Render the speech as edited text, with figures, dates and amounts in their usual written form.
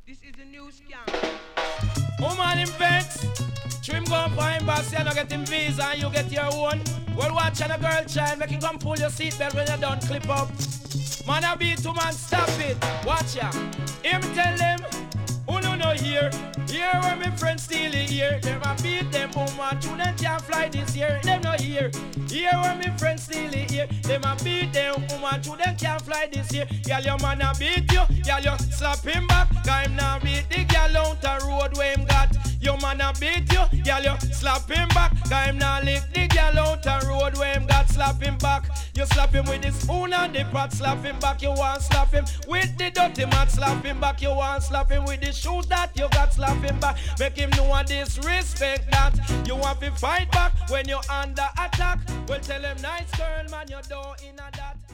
This is the new scam. Woman in pets. Trim go up for embassy and you get him visa and you get your own. Well, watch and a girl child, make him come pull your seatbelt when you're done, clip up. Man, I be two man, stop it. Watch ya. Him tell them, who no here. Here where my friends steal it here. Them a beat them woman, children can't fly this year. Them no here. Here where my friends steal it here. Them a beat them woman, children can't fly this year. Girl, your man a beat you. Girl, you slap him back. Cause him now beat the girl out the road where him got. Your man a beat you. Girl, you slap him back. Cause him now lick the girl out the road where him got. Slap him back. You slap him with the spoon and the pot. Slap him back. You want slap him with the dirty mat. Slap him back. You want slap him with the shoes that you got. Slap him back. Make him know and disrespect that. You want to fight back when you're under attack. Well, tell him nice girl, man, you don't in a that.